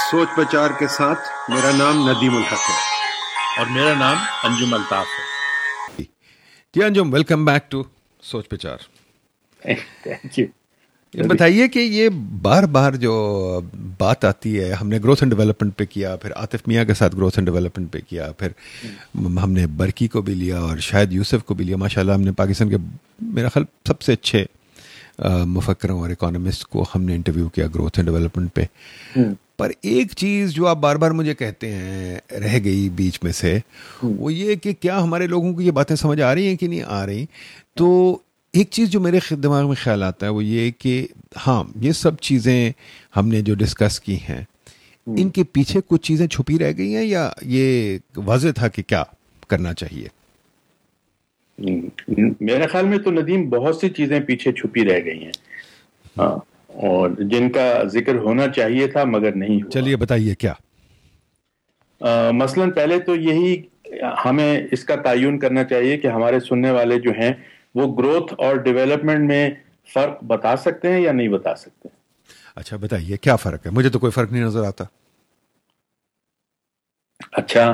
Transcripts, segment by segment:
سوچ بچار کے ساتھ میرا نام ندیم الحق ہے اور میرا نام انجم الطاف ہے. جی انجم، ویلکم بیک ٹو سوچ بچار. Thank you. یہ بتائیے کہ یہ بار بار جو بات آتی ہے، ہم نے گروتھ اینڈ ڈیولپمنٹ پہ کیا، پھر عاطف میاں کے ساتھ گروتھ اینڈ ڈیولپمنٹ پہ کیا، پھر ہم نے برکی کو بھی لیا اور شاید یوسف کو بھی لیا. ماشاء اللہ ہم نے پاکستان کے میرا خیال سب سے اچھے مفکروں اور اکانومسٹ کو ہم نے انٹرویو کیا گروتھ اینڈ ڈیولپمنٹ پہ. پر ایک چیز جو آپ بار بار مجھے کہتے ہیں رہ گئی بیچ میں سے، وہ یہ کہ کیا ہمارے لوگوں کو یہ باتیں سمجھ آ رہی ہیں کہ نہیں آ رہی. تو ایک چیز جو میرے دماغ میں خیال آتا ہے وہ یہ کہ ہاں، یہ سب چیزیں ہم نے جو ڈسکس کی ہیں، ان کے پیچھے کچھ چیزیں چھپی رہ گئی ہیں یا یہ واضح تھا کہ کیا کرنا چاہیے؟ میرے خیال میں تو ندیم بہت سی چیزیں پیچھے چھپی رہ گئی ہیں اور جن کا ذکر ہونا چاہیے تھا مگر نہیں ہوا. چلیے بتائیے کیا. مثلاً پہلے تو یہی ہمیں اس کا تعین کرنا چاہیے کہ ہمارے سننے والے جو ہیں وہ گروتھ اور ڈیولپمنٹ میں فرق بتا سکتے ہیں یا نہیں بتا سکتے. اچھا بتائیے کیا فرق ہے. مجھے تو کوئی فرق نہیں نظر آتا. اچھا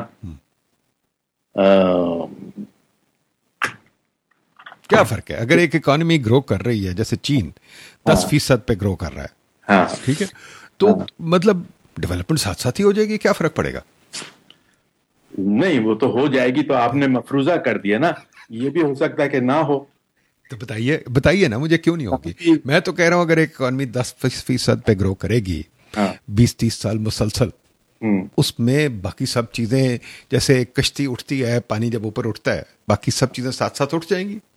کیا فرق ہے؟ اگر ایک اکانومی گرو کر رہی ہے جیسے چین 10% پہ گرو کر رہا ہے، ٹھیک ہے، تو مطلب ڈیولپمنٹ ساتھ ساتھ ہی ہو جائے گی، کیا فرق پڑے گا؟ نہیں، وہ تو ہو جائے گی. تو آپ نے مفروضہ کر دیا نا. یہ بھی ہو سکتا ہے کہ نہ ہو. تو بتائیے نا مجھے کیوں نہیں ہوگی. میں تو کہہ رہا ہوں اگر ایک اکانومی 10% پہ گرو کرے گی 20-30 سال مسلسل، اس میں باقی سب چیزیں جیسے کشتی اٹھتی ہے، پانی جب اوپر اٹھتا ہے باقی سب چیزیں ساتھ ساتھ اٹھ جائیں گی.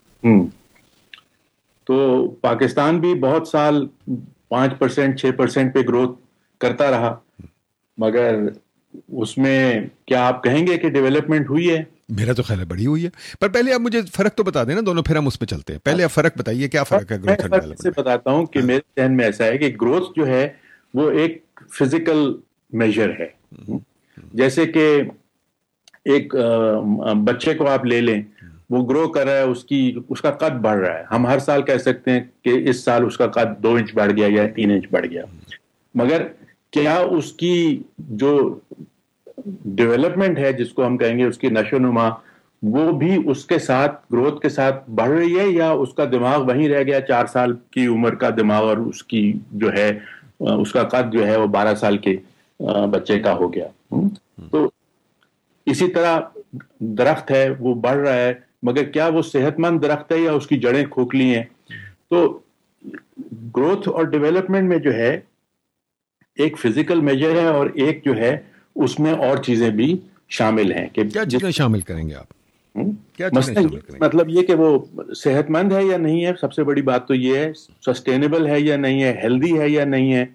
تو پاکستان بھی بہت سال 5% 6% پہ گروتھ کرتا رہا، مگر اس میں کیا آپ کہیں گے کہ ڈیولپمنٹ ہوئی ہے؟ میرا تو خیال ہے بڑی ہوئی ہے. پر پہلے آپ مجھے فرق تو بتا دیں نا دونوں، پھر ہم اس پہ چلتے ہیں. پہلے آپ فرق بتائیے کیا فرق ہے گروتھ اینڈ ڈیولپمنٹ. سے بتاتا ہوں کہ میرے ذہن میں ایسا ہے کہ گروتھ جو ہے وہ ایک فزیکل میجر ہے. جیسے کہ ایک بچے کو آپ لے لیں، وہ گرو کر رہا ہے، اس کا قد بڑھ رہا ہے. ہم ہر سال کہہ سکتے ہیں کہ اس سال اس کا قد 2 انچ بڑھ گیا یا 3 انچ بڑھ گیا، مگر کیا اس کی جو ڈیولپمنٹ ہے جس کو ہم کہیں گے اس کی نشو و نما، وہ بھی اس کے ساتھ گروتھ کے ساتھ بڑھ رہی ہے، یا اس کا دماغ وہیں رہ گیا 4 سال کی عمر کا دماغ اور اس کی جو ہے اس کا قد جو ہے وہ 12 سال کے بچے کا ہو گیا. تو اسی طرح درخت ہے وہ بڑھ رہا ہے، مگر کیا وہ صحت مند درخت ہے یا اس کی جڑیں کھوکھلی ہیں. تو گروتھ اور ڈیولپمنٹ میں جو ہے ایک فزیکل میجر ہے اور ایک جو ہے اس میں اور چیزیں بھی شامل ہیں. کہ کیا چیزیں شامل کریں گے آپ؟ مطلب یہ کہ وہ صحت مند ہے یا نہیں ہے. سب سے بڑی بات تو یہ ہے سسٹینیبل ہے یا نہیں ہے، ہیلدی ہے یا نہیں ہے.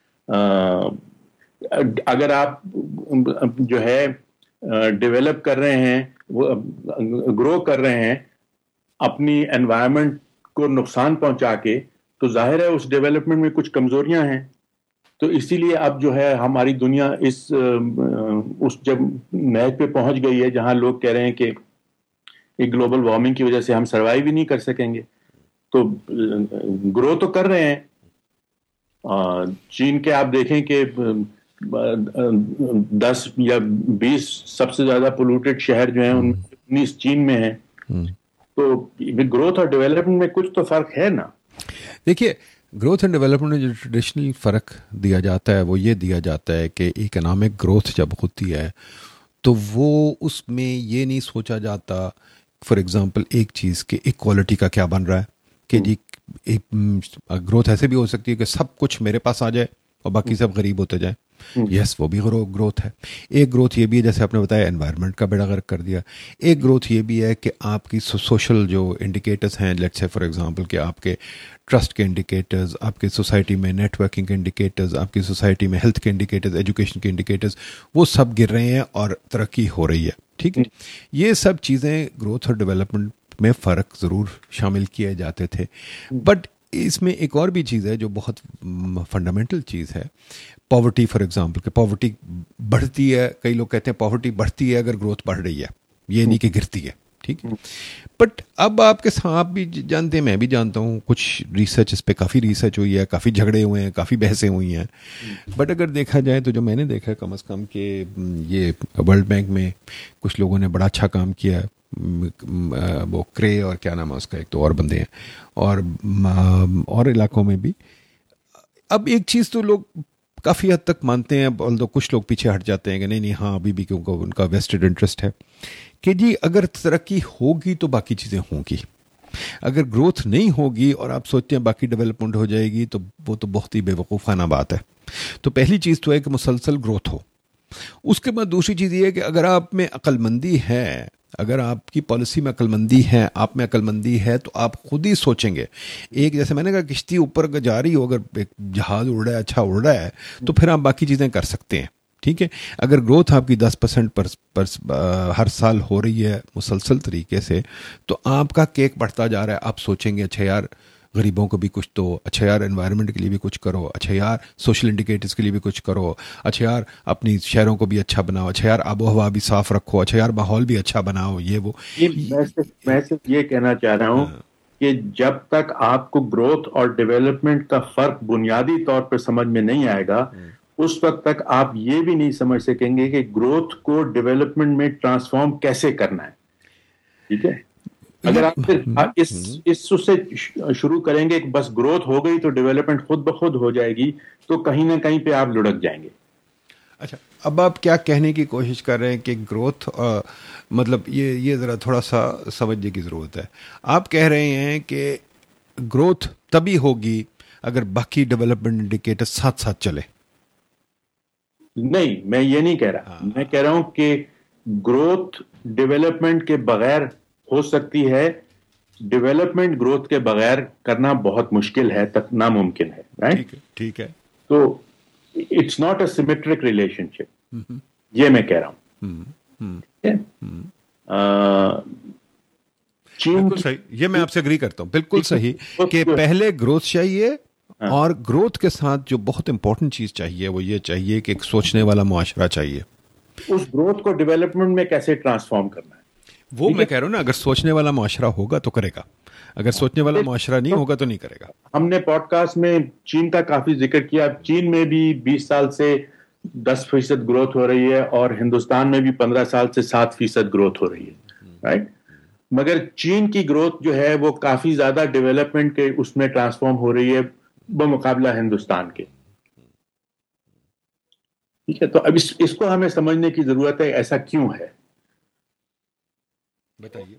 اگر آپ جو ہے ڈیولپ کر رہے ہیں، وہ گرو کر رہے ہیں اپنی انوائرمنٹ کو نقصان پہنچا کے، تو ظاہر ہے اس ڈیولپمنٹ میں کچھ کمزوریاں ہیں. تو اسی لیے اب جو ہے ہماری دنیا اس جب محض پہ پہنچ گئی ہے جہاں لوگ کہہ رہے ہیں کہ ایک گلوبل وارمنگ کی وجہ سے ہم سروائیو بھی نہیں کر سکیں گے. تو گرو تو کر رہے ہیں. چین کے آپ دیکھیں کہ 10 یا 20 سب سے زیادہ پولوٹیڈ شہر جو ہیں ان میں 19 چین میں ہیں. تو گروتھ اور ڈیولپمنٹ میں کچھ تو فرق ہے نا. دیکھیے گروتھ اینڈ ڈیولپمنٹ میں جو ٹریڈیشنل فرق دیا جاتا ہے وہ یہ دیا جاتا ہے کہ اکنامک گروتھ جب ہوتی ہے تو وہ اس میں یہ نہیں سوچا جاتا فار ایگزامپل ایک چیز کہ ایکوالٹی کا کیا بن رہا ہے کہ جی گروتھ ایسے بھی ہو سکتی ہے کہ سب کچھ میرے پاس آ جائے اور باقی سب غریب ہوتے جائیں. یس وہ بھی گروتھ ہے. ایک گروتھ یہ بھی ہے جیسے آپ نے بتایا انوائرمنٹ کا بیڑا غرق کر دیا. ایک گروتھ یہ بھی ہے کہ آپ کی سوشل جو انڈیکیٹرز ہیں، لیٹس سے فار ایگزامپل کہ آپ کے ٹرسٹ کے انڈیکیٹرز، آپ کی سوسائٹی میں نیٹ ورکنگ کے انڈیکیٹرز، آپ کی سوسائٹی میں ہیلتھ کے انڈیکیٹرز، ایجوکیشن کے انڈیکیٹرز، وہ سب گر رہے ہیں اور ترقی ہو رہی ہے. ٹھیک ہے، یہ سب چیزیں گروتھ اور ڈیولپمنٹ میں فرق ضرور شامل کیے جاتے تھے. بٹ اس میں ایک اور بھی چیز ہے جو بہت فنڈامنٹل چیز ہے، پاورٹی فار ایگزامپل کہ پاورٹی بڑھتی ہے. کئی لوگ کہتے ہیں پاورٹی بڑھتی ہے اگر گروتھ بڑھ رہی ہے، یہ نہیں کہ گرتی ہے. ٹھیک ہے. بٹ اب آپ کے ساتھ آپ بھی جانتے ہیں, میں بھی جانتا ہوں, کچھ ریسرچ اس پہ کافی ریسرچ ہوئی ہے, کافی جھگڑے ہوئے ہیں, کافی بحثیں ہوئی ہیں. بٹ اگر دیکھا جائے تو جو میں نے دیکھا ہے کم از کم کہ یہ ورلڈ بینک میں کچھ لوگوں نے بڑا اچھا کام کیا ہے, وہ کرے اور کیا نام ہے اس کا, ایک تو اور بندے ہیں, اور علاقوں میں بھی. اب ایک چیز تو لوگ کافی حد تک مانتے ہیں, although کچھ لوگ پیچھے ہٹ جاتے ہیں کہ نہیں ہاں ابھی بھی کیونکہ ان کا ویسٹڈ انٹرسٹ ہے کہ جی اگر ترقی ہوگی تو باقی چیزیں ہوں گی, اگر گروتھ نہیں ہوگی اور آپ سوچتے ہیں باقی ڈیولپمنٹ ہو جائے گی تو وہ تو بہت ہی بے وقوفانہ بات ہے. تو پہلی چیز تو ہے کہ مسلسل گروتھ ہو. اس کے بعد دوسری چیز یہ ہے کہ اگر آپ میں عقل مندی ہے, اگر آپ کی پالیسی میں عقل مندی ہے, آپ میں عقل مندی ہے, تو آپ خود ہی سوچیں گے. ایک جیسے میں نے کہا کشتی اوپر جا رہی ہو, اگر ایک جہاز اڑ رہا ہے, اچھا اڑ رہا ہے, تو پھر آپ باقی چیزیں کر سکتے ہیں. ٹھیک ہے, اگر گروتھ آپ کی 10% پر ہر سال ہو رہی ہے مسلسل طریقے سے, تو آپ کا کیک بڑھتا جا رہا ہے. آپ سوچیں گے اچھا یار غریبوں کو بھی کچھ دو, اچھا یار انوائرمنٹ کے لیے بھی کچھ کرو, اچھا یار سوشل انڈیکیٹرز کے لیے بھی کچھ کرو, اچھا یار اپنی شہروں کو بھی اچھا بناؤ, اچھا یار آب و ہوا بھی صاف رکھو, اچھا یار ماحول بھی اچھا بناؤ. یہ وہ میں صرف یہ کہنا چاہ رہا ہوں کہ جب تک آپ کو گروتھ اور ڈیولپمنٹ کا فرق بنیادی طور پر سمجھ میں نہیں آئے گا, اس وقت تک آپ یہ بھی نہیں سمجھ سکیں گے کہ گروتھ کو ڈیولپمنٹ میں ٹرانسفارم کیسے کرنا ہے. ٹھیک ہے, اگر آپ اس سے شروع کریں گے کہ بس گروتھ ہو گئی تو ڈیولپمنٹ خود بخود ہو جائے گی, تو کہیں نہ کہیں پہ آپ لڑک جائیں گے. اچھا, اب آپ کیا کہنے کی کوشش کر رہے ہیں کہ گروتھ مطلب یہ ذرا تھوڑا سا سمجھنے کی ضرورت ہے. آپ کہہ رہے ہیں کہ گروتھ تبھی ہوگی اگر باقی ڈیولپمنٹ انڈیکیٹر ساتھ ساتھ چلے. نہیں, میں یہ نہیں کہہ رہا. میں کہہ رہا ہوں کہ گروتھ ڈیولپمنٹ کے بغیر ہو سکتی ہے, ڈیولپمنٹ گروتھ کے بغیر کرنا بہت مشکل ہے, تک ناممکن ہے. رائٹ, ٹھیک ہے. تو it's not a symmetric relationship, یہ میں کہہ رہا ہوں. بالکل صحیح, یہ میں آپ سے اگری کرتا ہوں, بالکل صحیح کہ پہلے گروتھ چاہیے, اور گروتھ کے ساتھ جو بہت امپورٹنٹ چیز چاہیے وہ یہ چاہیے کہ ایک سوچنے والا معاشرہ چاہیے. اس گروتھ کو ڈیولپمنٹ میں کیسے ٹرانسفارم کرنا ہے وہ میں کہہ رہا ہوں نا, اگر سوچنے والا معاشرہ ہوگا تو کرے گا, اگر سوچنے والا معاشرہ نہیں ہوگا تو نہیں کرے گا. ہم نے پوڈ کاسٹ میں چین کا کافی ذکر کیا. چین میں بھی 20 سال سے 10% گروتھ ہو رہی ہے, اور ہندوستان میں بھی 15 سال سے 7% گروتھ ہو رہی ہے. رائٹ, مگر چین کی گروتھ جو ہے وہ کافی زیادہ ڈیولپمنٹ کے اس میں ٹرانسفارم ہو رہی ہے بمقابلہ ہندوستان کے. ٹھیک ہے, تو اب اس کو ہمیں سمجھنے کی ضرورت ہے, ایسا کیوں ہے. بتائیے.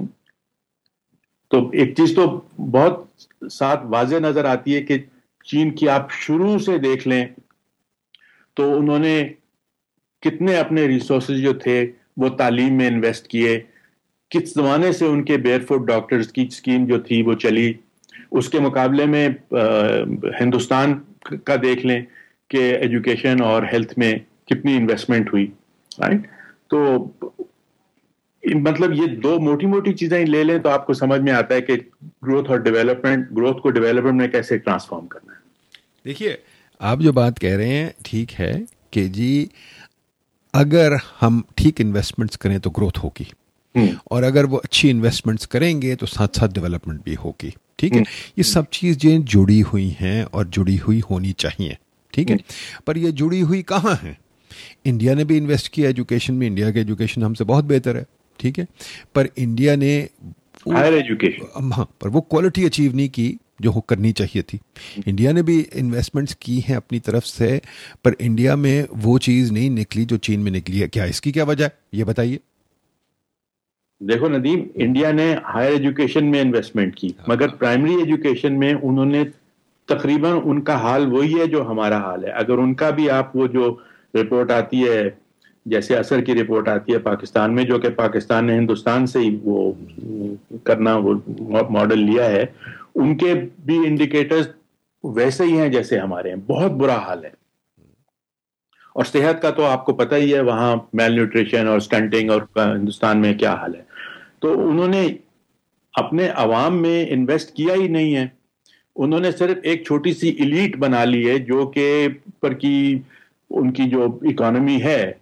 تو ایک چیز تو بہت ساتھ واضح نظر آتی ہے کہ چین کی آپ شروع سے دیکھ لیں تو انہوں نے کتنے اپنے ریسورسز جو تھے وہ تعلیم میں انویسٹ کیے. کس زمانے سے ان کے بیئر فوٹ ڈاکٹرز کی اسکیم جو تھی وہ چلی, اس کے مقابلے میں ہندوستان کا دیکھ لیں کہ ایجوکیشن اور ہیلتھ میں کتنی انویسٹمنٹ ہوئی. رائٹ, تو مطلب یہ دو موٹی موٹی چیزیں لے لیں تو آپ کو سمجھ میں آتا ہے کہ گروتھ اور ڈیولپمنٹ, گروتھ کو ڈیولپمنٹ میں کیسے ٹرانسفارم کرنا ہے. دیکھیے آپ جو بات کہہ رہے ہیں ٹھیک ہے کہ جی اگر ہم ٹھیک انویسٹمنٹس کریں تو گروتھ ہوگی, اور اگر وہ اچھی انویسٹمنٹس کریں گے تو ساتھ ساتھ ڈیولپمنٹ بھی ہوگی. ٹھیک ہے, یہ سب چیزیں جڑی ہوئی ہیں اور جڑی ہوئی ہونی چاہیے. ٹھیک ہے, پر یہ جڑی ہوئی کہاں ہیں؟ انڈیا نے بھی انویسٹ کیا ایجوکیشن میں, انڈیا کی ایجوکیشن ہم سے بہت بہتر ہے. ٹھیک ہے, پر انڈیا نے ہائر ایجوکیشن, ہاں, پر وہ کوالٹی اچیو نہیں کی جو کرنی چاہیے تھی. انڈیا نے بھی انویسٹمنٹس کی ہیں اپنی طرف سے, پر انڈیا میں وہ چیز نہیں نکلی جو چین میں نکلی ہے. کیا اس کی کیا وجہ ہے یہ بتائیے. دیکھو ندیم, انڈیا نے ہائر ایجوکیشن میں انویسٹمنٹ کی, مگر پرائمری ایجوکیشن میں انہوں نے تقریباً ان کا حال وہی ہے جو ہمارا حال ہے. اگر ان کا بھی آپ وہ جو رپورٹ آتی ہے, جیسے اثر کی رپورٹ آتی ہے پاکستان میں, جو کہ پاکستان نے ہندوستان سے ہی وہ کرنا وہ ماڈل لیا ہے, ان کے بھی انڈیکیٹرز ویسے ہی ہیں جیسے ہمارے ہیں. بہت برا حال ہے. اور صحت کا تو آپ کو پتہ ہی ہے, وہاں میل نیوٹریشن اور سٹنٹنگ, اور ہندوستان میں کیا حال ہے. تو انہوں نے اپنے عوام میں انویسٹ کیا ہی نہیں ہے. انہوں نے صرف ایک چھوٹی سی ایلیٹ بنا لی ہے جو کہ پر کی ان کی جو اکانومی ہے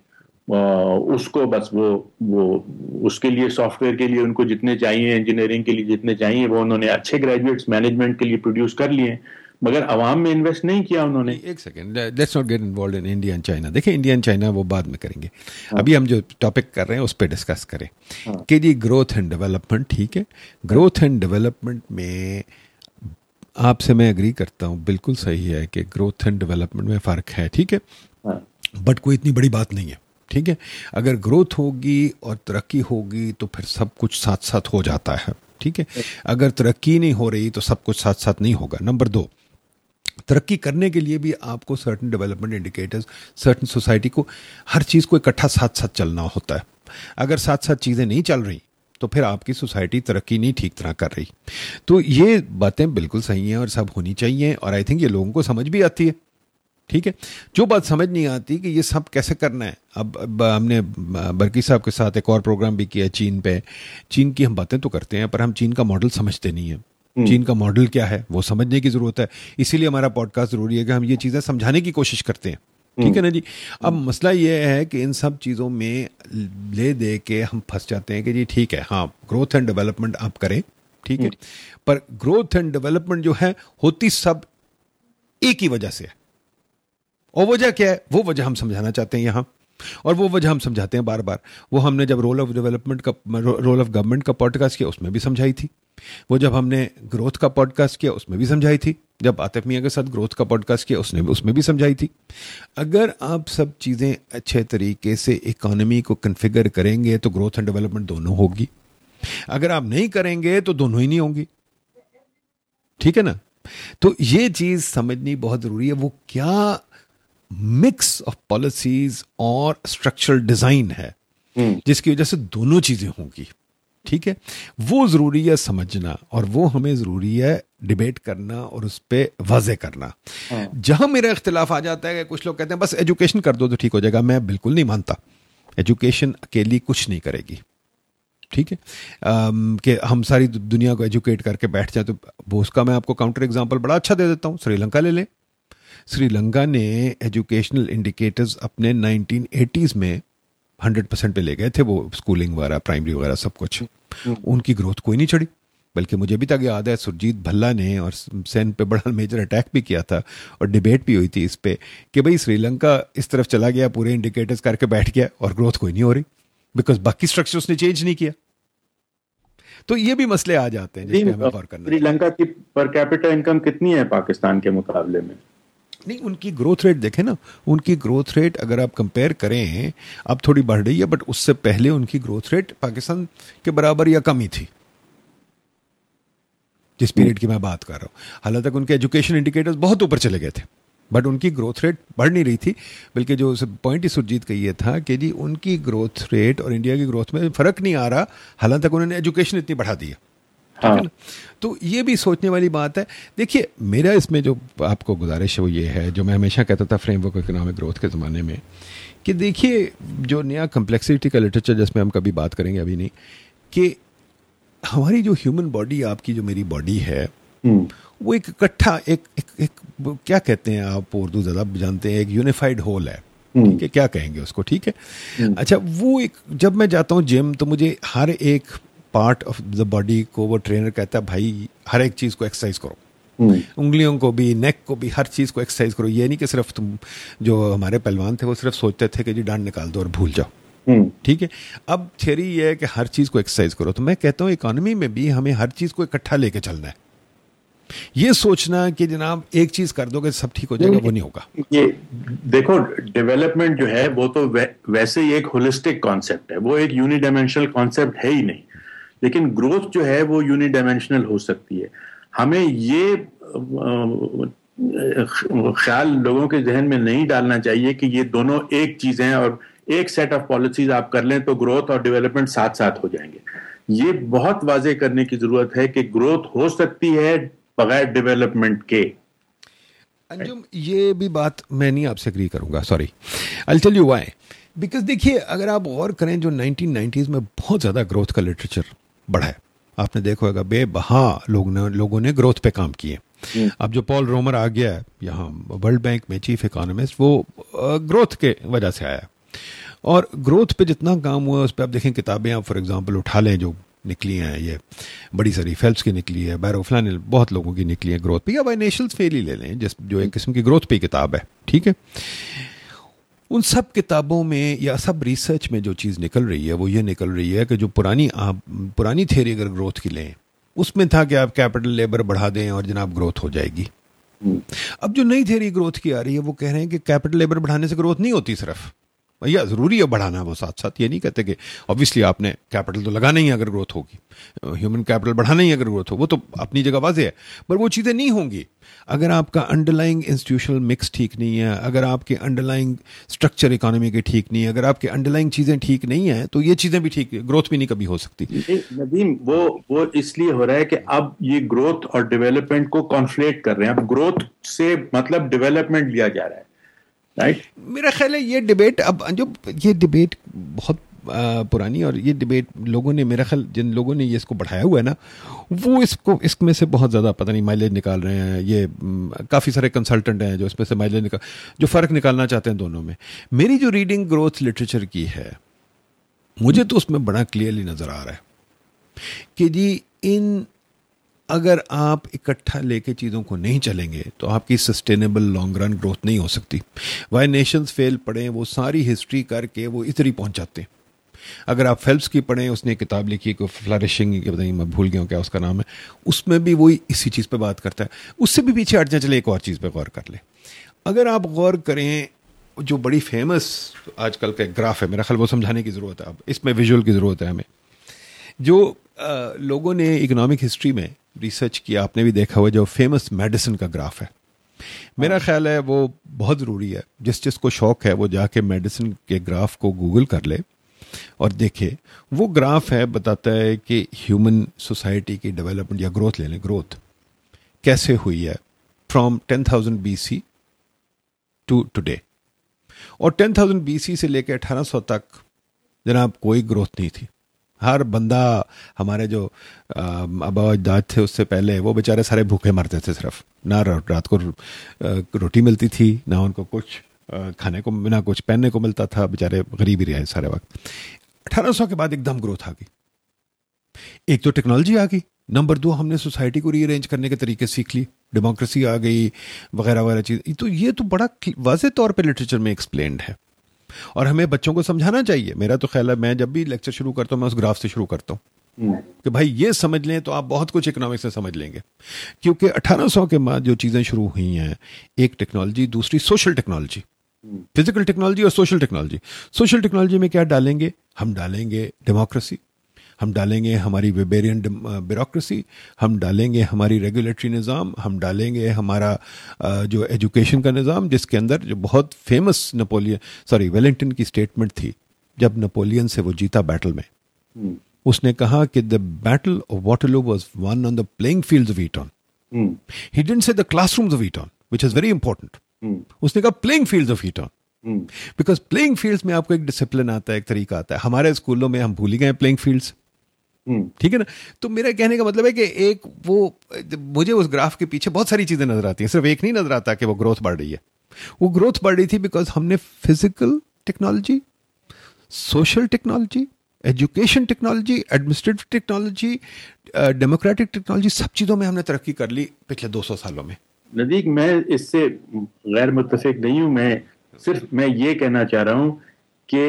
اس کو بس وہ اس کے لیے سافٹ ویئر کے لیے ان کو جتنے چاہیے, انجینئرنگ کے لیے جتنے چاہیے, وہ انہوں نے اچھے گریجویٹس مینجمنٹ کے لیے پروڈیوس کر لیے, مگر عوام میں انویسٹ نہیں کیا انہوں نے. ایک second, let's not get involved in India and China. دیکھیں انڈیا اینڈ چائنا وہ بعد میں کریں گے, ابھی ہم جو ٹاپک کر رہے ہیں اس پہ ڈسکس کریں کہ جی گروتھ اینڈ ڈیولپمنٹ. ٹھیک ہے, گروتھ اینڈ ڈیولپمنٹ میں آپ سے میں اگری کرتا ہوں, بالکل صحیح ہے کہ گروتھ اینڈ ڈیولپمنٹ میں فرق ہے. ٹھیک ہے, بٹ کوئی اتنی بڑی بات نہیں ہے. ٹھیک ہے, اگر گروتھ ہوگی اور ترقی ہوگی تو پھر سب کچھ ساتھ ساتھ ہو جاتا ہے. ٹھیک ہے, اگر ترقی نہیں ہو رہی تو سب کچھ ساتھ ساتھ نہیں ہوگا. نمبر 2, ترقی کرنے کے لیے بھی آپ کو certain development indicators, certain society کو ہر چیز کو اکٹھا ساتھ ساتھ چلنا ہوتا ہے. اگر ساتھ ساتھ چیزیں نہیں چل رہی تو پھر آپ کی سوسائٹی ترقی نہیں ٹھیک طرح کر رہی. تو یہ باتیں بالکل صحیح ہیں اور سب ہونی چاہیے, اور آئی تھنک یہ لوگوں کو سمجھ بھی آتی ہے. ٹھیک ہے, جو بات سمجھ نہیں آتی کہ یہ سب کیسے کرنا ہے. اب ہم نے برکی صاحب کے ساتھ ایک اور پروگرام بھی کیا چین پہ. چین کی ہم باتیں تو کرتے ہیں پر ہم چین کا ماڈل سمجھتے نہیں ہیں. چین کا ماڈل کیا ہے وہ سمجھنے کی ضرورت ہے, اسی لیے ہمارا پوڈ کاسٹ ضروری ہے کہ ہم یہ چیزیں سمجھانے کی کوشش کرتے ہیں. ٹھیک ہے نا جی. اب مسئلہ یہ ہے کہ ان سب چیزوں میں لے دے کے ہم پھنس جاتے ہیں کہ جی ٹھیک ہے, ہاں گروتھ اینڈ ڈیولپمنٹ آپ کریں, ٹھیک ہے, پر گروتھ اینڈ ڈیولپمنٹ جو ہے ہوتی سب ایک ہی وجہ سے ہے. اور وجہ کیا ہے, وہ وجہ ہم سمجھانا چاہتے ہیں یہاں, اور وہ وجہ ہم سمجھاتے ہیں بار بار. وہ ہم نے جب رول آف ڈیولپمنٹ کا, رول آف گورنمنٹ کا پوڈ کاسٹ کیا اس میں بھی سمجھائی تھی. وہ جب ہم نے گروتھ کا پوڈ کاسٹ کیا اس میں بھی سمجھائی تھی. جب عاطف میاں کے ساتھ گروتھ کا پوڈ کاسٹ کیا اس میں بھی سمجھائی تھی. اگر آپ سب چیزیں اچھے طریقے سے اکانومی کو کنفیگر کریں گے تو گروتھ اینڈ ڈیولپمنٹ دونوں ہوگی. اگر آپ نہیں کریں گے تو دونوں ہی نہیں ہوں گی. ٹھیک ہے نا. تو یہ چیز سمجھنی بہت ضروری ہے. وہ کیا مکس آف پالیسیز اور اسٹرکچرل ڈیزائن ہے جس کی وجہ سے دونوں چیزیں ہوں گی. ٹھیک ہے, وہ ضروری ہے سمجھنا, اور وہ ہمیں ضروری ہے ڈیبیٹ کرنا اور اس پہ واضح کرنا. جہاں میرا اختلاف آ جاتا ہے کہ کچھ لوگ کہتے ہیں بس ایجوکیشن کر دو تو ٹھیک ہو جائے گا. میں بالکل نہیں مانتا, ایجوکیشن اکیلی کچھ نہیں کرے گی. ٹھیک ہے, کہ ہم ساری دنیا کو ایجوکیٹ کر کے بیٹھ جائیں تو وہ اس کا میں آپ کو کاؤنٹر ایگزامپل بڑا اچھا دے دیتا ہوں. سری لنکا لے لیں. سری لنکا نے ایجوکیشنل انڈیکیٹرز اپنے 1980s میں 100% پہ لے گئے تھے, وہ اسکولنگ وغیرہ پرائمری وغیرہ سب کچھ. ان کی گروتھ کوئی نہیں چڑھی, بلکہ مجھے بھی تک یاد ہے سرجیت بھلا نے اور سین پہ بڑا میجر اٹیک بھی کیا تھا اور ڈیبیٹ بھی ہوئی تھی اس پہ کہ بھئی سری لنکا اس طرف چلا گیا, پورے انڈیکیٹرز کر کے بیٹھ گیا اور گروتھ کوئی نہیں ہو رہی بیکاز باقی اسٹرکچر نے چینج نہیں کیا. تو یہ بھی مسئلے آ جاتے ہیں جس پہ ہمیں غور کرنا. سری لنکا کی پر کیپٹا انکم کتنی ہے پاکستان کے مقابلے میں؟ نہیں, ان کی گروتھ ریٹ دیکھیں نا, ان کی گروتھ ریٹ اگر آپ کمپیئر کریں اب تھوڑی بڑھ رہی ہے, بٹ اس سے پہلے ان کی گروتھ ریٹ پاکستان کے برابر یا کم ہی تھی جس پیریڈ کی میں بات کر رہا ہوں. حالانکہ ان کے ایجوکیشن انڈیکیٹرز بہت اوپر چلے گئے تھے بٹ ان کی گروتھ ریٹ بڑھ نہیں رہی تھی. بلکہ جو پوائنٹ ہی سرجیت کا یہ تھا کہ جی ان کی گروتھ ریٹ اور انڈیا کی گروتھ میں فرق نہیں آ رہا, حالانکہ انہوں نے ایجوکیشن اتنی بڑھا دی ہے. ٹھیک ہے نا. تو یہ بھی سوچنے والی بات ہے. دیکھیے میرا اس میں جو آپ کو گزارش ہے وہ یہ ہے, جو میں ہمیشہ کہتا تھا فریم ورک اکنامک گروتھ کے زمانے میں, کہ دیکھیے جو نیا کمپلیکسٹی کا لٹریچر جس میں ہم کبھی بات کریں گے ابھی نہیں, کہ ہماری جو ہیومن باڈی, آپ کی جو میری باڈی ہے, وہ ایک اکٹھا ایک کیا کہتے ہیں آپ اردو زیادہ جانتے ہیں, ایک یونیفائڈ ہول ہے. ٹھیک ہے, کیا کہیں گے اس کو. ٹھیک ہے, اچھا وہ ایک, جب میں جاتا ہوں جم تو مجھے ہر ایک پارٹ آف دا باڈی کو وہ ٹرینر کہتا ہے بھائی ہر ایک چیز کو ایکسرسائز کرو, انگلیوں کو بھی, نیک کو بھی, ہر چیز کو ایکسرسائز کرو. یہ نہیں کہ صرف تم, جو ہمارے پہلوان تھے وہ صرف سوچتے تھے کہ جی ڈانڈ نکال دو اور بھول جاؤ. ٹھیک ہے, اب تھیوری یہ ہے کہ ہر چیز کو ایکسرسائز کرو. تو میں کہتا ہوں اکانومی میں بھی ہمیں ہر چیز کو اکٹھا لے کے چلنا ہے. یہ سوچنا کہ جناب ایک چیز کر دو گے سب ٹھیک ہو جائے گا, وہ نہیں ہوگا. یہ دیکھو ڈیولپمنٹ جو ہے وہ تو ویسے ہی ایک ہولسٹک کانسیپٹ ہے, وہ ایک یونی ڈائمینشنل کانسیپٹ ہے ہی نہیں. لیکن گروتھ جو ہے وہ یونی ڈائمینشنل ہو سکتی ہے. ہمیں یہ خیال لوگوں کے ذہن میں نہیں ڈالنا چاہیے کہ یہ دونوں ایک چیز ہیں اور ایک سیٹ آف پالیسیز آپ کر لیں تو گروتھ اور ڈیولپمنٹ ساتھ ساتھ ہو جائیں گے. یہ بہت واضح کرنے کی ضرورت ہے کہ گروتھ ہو سکتی ہے بغیر ڈیولپمنٹ کے. انجم, یہ بھی بات میں نہیں آپ سے اگری کروں گا, sorry, I'll tell you why. Because دیکھیے اگر آپ غور کریں جو 1990s میں بہت زیادہ گروتھ کا لٹریچر بڑھا ہے, آپ نے دیکھا ہوگا بے بہا لوگوں نے گروتھ پہ کام کیے. اب جو پال رومر آ گیا ہے یہاں ورلڈ بینک میں چیف اکانومسٹ, وہ گروتھ کے وجہ سے آیا. اور گروتھ پہ جتنا کام ہوا اس پہ آپ دیکھیں کتابیں آپ فار ایگزامپل اٹھا لیں جو نکلی ہیں، یہ بڑی ساری فیلپس کی نکلی ہے، بیروفلان بہت لوگوں کی نکلی ہے گروتھ پہ، یا بائی نیشنلز فیل ہی لے لیں جو ایک قسم کی گروتھ پہ کتاب ہے، ٹھیک ہے. ان سب کتابوں میں یا سب ریسرچ میں جو چیز نکل رہی ہے وہ یہ نکل رہی ہے کہ جو پرانی تھیوری اگر گروتھ کی لیں اس میں تھا کہ آپ کیپٹل لیبر بڑھا دیں اور جناب گروتھ ہو جائے گی. اب جو نئی تھیوری گروتھ کی آ رہی ہے وہ کہہ رہے ہیں کہ کیپٹل لیبر بڑھانے سے گروتھ نہیں ہوتی، صرف یا ضروری ہے بڑھانا، وہ ساتھ ساتھ یہ نہیں کہتے کہ obviously آپ نے کیپٹل تو لگانا ہی ہے اگر گروتھ ہوگی، ہیومن کیپٹل بڑھانا ہی اگر گروتھ ہو، وہ تو اپنی جگہ واضح ہے، پر وہ چیزیں نہیں ہوں گی اگر آپ کا انڈرلائنگ انسٹیٹیوشنل مکس ٹھیک نہیں ہے، اگر آپ کے انڈرلائنگ اسٹرکچر اکانومی کے ٹھیک نہیں ہے، اگر آپ کے انڈرلائنگ چیزیں ٹھیک نہیں ہیں تو یہ چیزیں بھی ٹھیک، گروتھ بھی نہیں کبھی ہو سکتی. ندیم وہ اس لیے ہو رہا ہے کہ اب یہ گروتھ اور ڈیولپمنٹ کو کانفلیٹ کر رہے ہیں، اب گروتھ سے مطلب ڈیولپمنٹ لیا جا رہا ہے. میرا خیال ہے یہ ڈیبیٹ اب جو یہ ڈیبیٹ بہت پرانی، اور یہ ڈیبیٹ لوگوں نے، میرا خیال جن لوگوں نے یہ اس کو بڑھایا ہوا ہے نا، وہ اس میں سے بہت زیادہ پتہ نہیں مائلیج نکال رہے ہیں. یہ کافی سارے کنسلٹنٹ ہیں جو اس میں سے مائلیج جو فرق نکالنا چاہتے ہیں دونوں میں. میری جو ریڈنگ گروتھ لٹریچر کی ہے مجھے تو اس میں بڑا کلیئرلی نظر آ رہا ہے کہ جی اگر آپ اکٹھا لے کے چیزوں کو نہیں چلیں گے تو آپ کی سسٹینیبل لانگ رن گروتھ نہیں ہو سکتی. وائی نیشنز فیل پڑھیں، وہ ساری ہسٹری کر کے وہ ادھر ہی پہنچ جاتے ہیں. اگر آپ فیلپس کی پڑھیں، اس نے کتاب لکھی کہ فلرشنگ، کہ بتائیے میں بھول گیا ہوں کیا اس کا نام ہے، اس میں بھی وہی اسی چیز پہ بات کرتا ہے. اس سے بھی پیچھے ہٹ جائیں، چلے ایک اور چیز پہ غور کر لیں. اگر آپ غور کریں جو بڑی فیمس آج کل کا ایک گراف ہے، میرا خیال وہ سمجھانے کی ضرورت ہے، اب اس میں ویژول کی ضرورت ہے ہمیں. جو لوگوں نے اکنامک ہسٹری میں ریسرچ کیا، آپ نے بھی دیکھا ہوا جو فیمس میڈیسن کا گراف ہے، میرا خیال ہے وہ بہت ضروری ہے. جس کو شوق ہے وہ جا کے میڈیسن کے گراف کو گوگل کر لے اور دیکھے. وہ گراف ہے، بتاتا ہے کہ ہیومن سوسائٹی کی ڈیولپمنٹ یا گروتھ لے لیں، گروتھ کیسے ہوئی ہے فرام 10,000 BC ٹو ٹوڈے. اور 10,000 BC سے لے کے 1800 تک جناب کوئی گروتھ نہیں تھی. ہر بندہ، ہمارے جو آبا اجداد تھے اس سے پہلے، وہ بیچارے سارے بھوکے مرتے تھے، صرف نہ رات کو روٹی ملتی تھی، نہ ان کو کچھ کھانے کو، نہ کچھ پہننے کو ملتا تھا، بیچارے غریب ہی رہے سارے وقت. 1800 کے بعد ایک دم گروتھ آ گئی. ایک تو ٹیکنالوجی آ گئی، نمبر 2 ہم نے سوسائٹی کو ری ارینج کرنے کے طریقے سیکھ لی، ڈیموکریسی آ گئی وغیرہ وغیرہ چیز. تو یہ تو بڑا واضح طور پہ لٹریچر میں ایکسپلینڈ ہے اور ہمیں بچوں کو سمجھانا چاہیے. میرا تو خیال ہے میں جب بھی لیکچر شروع کرتا ہوں میں اس گراف سے شروع کرتا ہوں کہ بھائی یہ سمجھ لیں تو آپ بہت کچھ اکنامکس سے سمجھ لیں گے. کیونکہ 1800 کے بعد جو چیزیں شروع ہوئی ہیں، ایک ٹیکنالوجی، دوسری سوشل ٹیکنالوجی، فزیکل ٹیکنالوجی اور سوشل ٹیکنالوجی. سوشل ٹیکنالوجی میں کیا ڈالیں گے؟ ہم ڈالیں گے ڈیموکریسی، ہم ڈالیں گے ہماری ویبیرین بیوروکریسی، ہم ڈالیں گے ہماری ریگولیٹری نظام، ہم ڈالیں گے ہمارا جو ایجوکیشن کا نظام، جس کے اندر جو بہت فیمس ویلنگٹن کی اسٹیٹمنٹ تھی جب نپولین سے وہ جیتا بیٹل میں. اس نے کہا کہ the battle of Waterloo was won on the playing fields of Eton. He didn't say the classrooms of Eton, which is very important. اس نے کہا playing fields of Eton. Because playing fields میں آپ کو ایک ڈسپلن آتا ہے، ایک طریقہ آتا ہے. ہمارے اسکولوں میں ہم بھول ہی گئے پلینگ فیلڈس، ٹھیک ہے نا. تو میرا کہنے کا مطلب ہے کہ ایک وہ مجھے اس گراف کے پیچھے بہت ساری چیزیں نظر آتی ہیں، صرف ایک نہیں نظر آتا کہ وہ گروتھ بڑھ رہی ہے. وہ گروتھ بڑھ رہی تھی بیکاز ہم نے physical technology, social technology, education technology, administrative technology, democratic technology, سب چیزوں میں ہم نے ترقی کر لی پچھلے 200 سالوں میں. ندیق، میں اس سے غیر متفق نہیں ہوں. میں یہ کہنا چاہ رہا ہوں کہ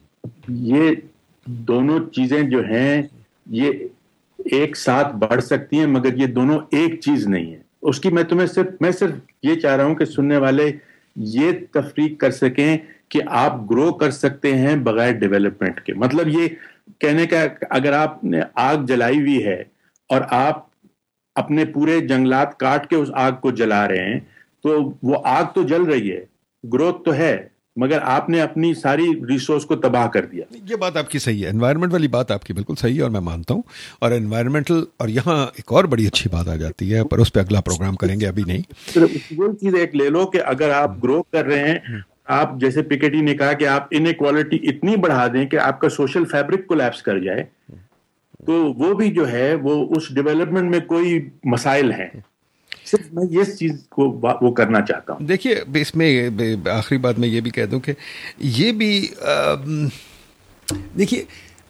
یہ دونوں چیزیں جو ہیں یہ ایک ساتھ بڑھ سکتی ہیں، مگر یہ دونوں ایک چیز نہیں ہے. اس کی میں صرف یہ چاہ رہا ہوں کہ سننے والے یہ تفریق کر سکیں کہ آپ گرو کر سکتے ہیں بغیر ڈیولپمنٹ کے. مطلب یہ کہنے کا، اگر آپ نے آگ جلائی ہوئی ہے اور آپ اپنے پورے جنگلات کاٹ کے اس آگ کو جلا رہے ہیں تو وہ آگ تو جل رہی ہے، گروتھ تو ہے، مگر آپ نے اپنی ساری ریسورس کو تباہ کر دیا. یہ بات آپ کی صحیح ہے، انوائرمنٹ والی بات آپ کی بالکل صحیح ہے اور میں مانتا ہوں. اور انوائرمنٹل، اور یہاں ایک اور بڑی اچھی بات آ جاتی ہے، پر اس پہ اگلا پروگرام کریں گے، ابھی نہیں. وہ چیز ایک لے لو کہ اگر آپ گرو کر رہے ہیں، آپ جیسے پیکیٹی نے کہا کہ آپ انیکوالٹی اتنی بڑھا دیں کہ آپ کا سوشل فیبرک کولیپس کر جائے، تو وہ بھی جو ہے وہ اس ڈیولپمنٹ میں کوئی مسائل ہیں. صرف میں یہ چیز کو وہ کرنا چاہتا ہوں. دیکھیے اس میں آخری بات میں یہ بھی کہہ دوں کہ یہ بھی دیکھیے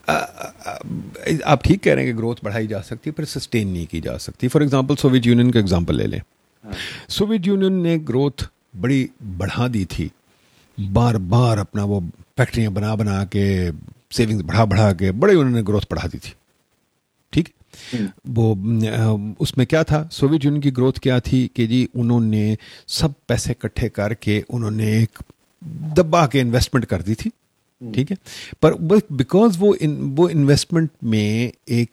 آپ ٹھیک کہہ رہے ہیں کہ گروتھ بڑھائی جا سکتی ہے پر سسٹین نہیں کی جا سکتی. فار ایگزامپل سوویت یونین کا ایگزامپل لے لیں. سوویت یونین نے گروتھ بڑی بڑھا دی تھی, بار بار اپنا وہ فیکٹریاں بنا کے سیونگز بڑھا کے بڑے انہوں نے گروتھ بڑھا دی تھی. ٹھیک, وہ اس میں کیا تھا, سوویت یونین کی گروتھ کیا تھی کہ جی انہوں نے سب پیسے اکٹھے کر کے انہوں نے ایک دبا کے انویسٹمنٹ کر دی تھی. ٹھیک ہے, پر بیکاز وہ انویسٹمنٹ میں ایک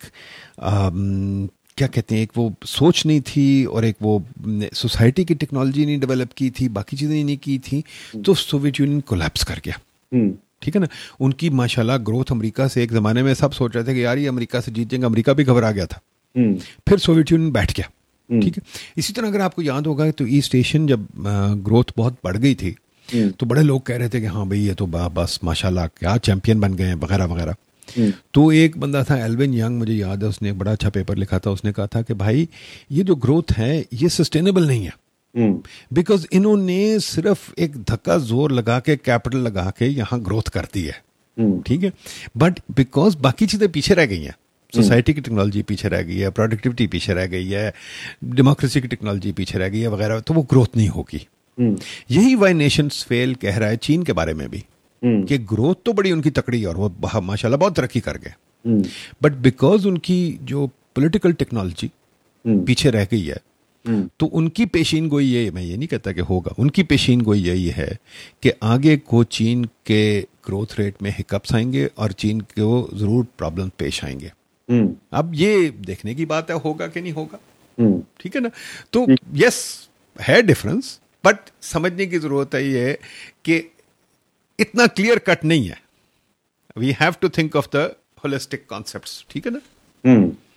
کیا کہتے ہیں, ایک وہ سوچ نہیں تھی اور ایک وہ سوسائٹی کی ٹیکنالوجی نہیں ڈیولپ کی تھی, باقی چیزیں نہیں کی تھی, تو سوویت یونین کولیپس کر گیا. ٹھیک ہے نا. ان کی ماشاءاللہ گروتھ امریکہ سے, ایک زمانے میں سب سوچ رہے تھے کہ یار یہ امریکہ سے جیت جائیں گے, امریکہ بھی گھبرا گیا تھا, پھر سوویت یونین بیٹھ گیا. ٹھیک ہے. اسی طرح اگر آپ کو یاد ہوگا تو ایسٹ ایشین جب گروتھ بہت بڑھ گئی تھی تو بڑے لوگ کہہ رہے تھے کہ ہاں بھائی یہ تو بس ماشاءاللہ کیا چیمپئن بن گئے ہیں وغیرہ وغیرہ. تو ایک بندہ تھا ایلون ینگ, مجھے یاد ہے, اس نے بڑا اچھا پیپر لکھا تھا. اس نے کہا تھا کہ بھائی یہ جو گروتھ ہے یہ سسٹینیبل نہیں ہے, بیکاز انہوں نے صرف ایک دھکا زور لگا کے کیپٹل لگا کے یہاں گروتھ کر دی ہے. ٹھیک ہے, بٹ بیکاز باقی چیزیں پیچھے رہ گئی ہیں, سوسائٹی کی ٹیکنالوجی پیچھے رہ گئی ہے, پروڈکٹیوٹی پیچھے رہ گئی ہے, ڈیموکریسی کی ٹیکنالوجی پیچھے رہ گئی ہے وغیرہ, تو وہ گروتھ نہیں ہوگی. یہی وائی نیشنز فیل کہہ رہا ہے چین کے بارے میں بھی کہ گروتھ تو بڑی ان کی تکڑی اور وہ ماشاءاللہ بہت ترقی کر گئے, بٹ بیکاز ان کی جو پولیٹیکل ٹیکنالوجی پیچھے رہ گئی ہے, تو ان کی پیشین گوئی یہ, میں یہ نہیں کہتا کہ ہوگا, ان کی پیشین گوئی یہی ہے کہ آگے کو چین کے گروتھ ریٹ میں ہکپس آئیں گے اور چین کو ضرور پرابلم پیش آئیں گے. اب یہ دیکھنے کی بات ہے ہوگا کہ نہیں ہوگا. ٹھیک ہے نا. تو یس ہے ڈفرنس, بٹ سمجھنے کی ضرورت ہے یہ کہ اتنا کلیئر کٹ نہیں ہے. We have to think of the holistic concepts. ٹھیک ہے نا.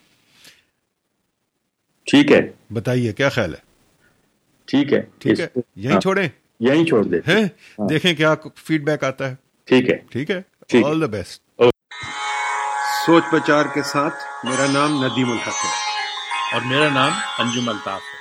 ٹھیک ہے, بتائیے کیا خیال ہے. ٹھیک ہے, ٹھیک ہے, یہیں چھوڑیں, یہیں چھوڑ دیتے ہیں, دیکھیں کیا فیڈ بیک آتا ہے. ٹھیک ہے, ٹھیک ہے, آل دا بیسٹ. سوچ بچار کے ساتھ میرا نام ندیم الحق ہے اور میرا نام انجم الطاف ہے.